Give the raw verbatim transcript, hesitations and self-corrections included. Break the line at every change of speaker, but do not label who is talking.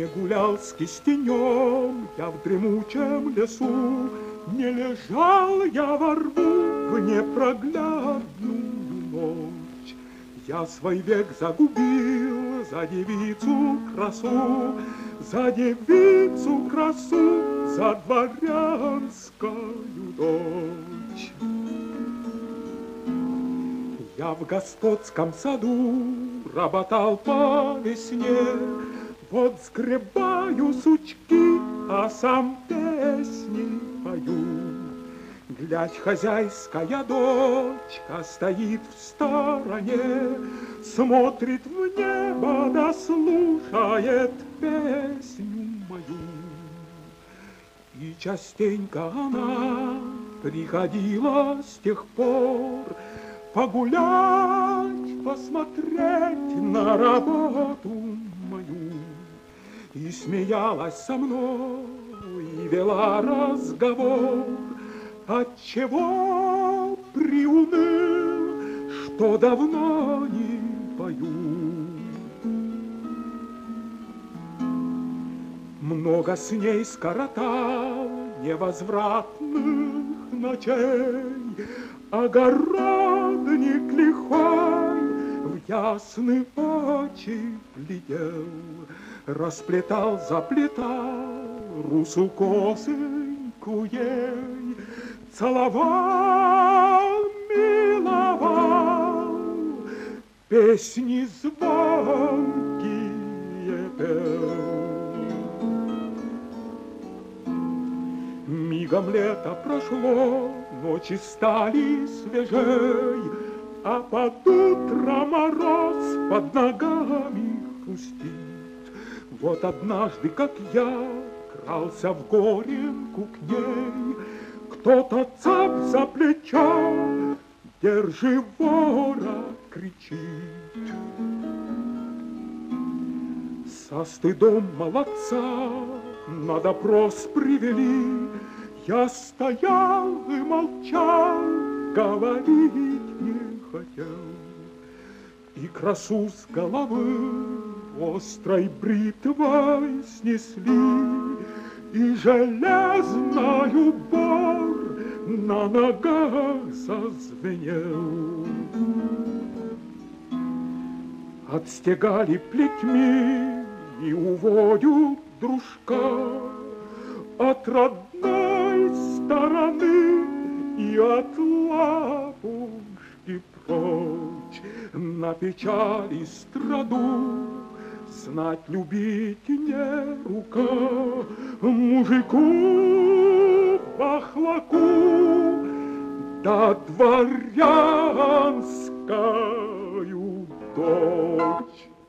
Не гулял с кистенем я в дремучем лесу, не лежал я во рву в непроглядную ночь. Я свой век загубил за девицу красу, за девицу красу, за дворянскую дочь. Я в господском саду работал по весне, вот сгребаю сучки, а сам песни пою. Глядь, хозяйская дочка стоит в стороне, смотрит в небо да слушает песню мою. И частенько она приходила с тех пор погулять, посмотреть на работу мою. И смеялась со мной, и вела разговор, отчего приуныл, что давно не пою. Много с ней скоротал невозвратных ночей, огородник лихой в ясные очи глядел, расплетал, заплетал русу косыньку ей, целовал, миловал, песни звонкие пел. Мигом лето прошло, ночи стали свежей, а под утро мороз под ногами хрустит. Вот однажды, как я крался в горенку к ней, кто-то цап за плечо, держи вора, кричит. Со стыдом молодца на допрос привели, я стоял и молчал, говорить не хотел. И красу с головы острой бритвой снесли, и железною бор на ногах зазвенел. Отстегали плетьми и уводят дружка от родной стороны и от лапушки прочь. На печали страду знать любить не рука, мужику бахлаку да дворянскую дочь.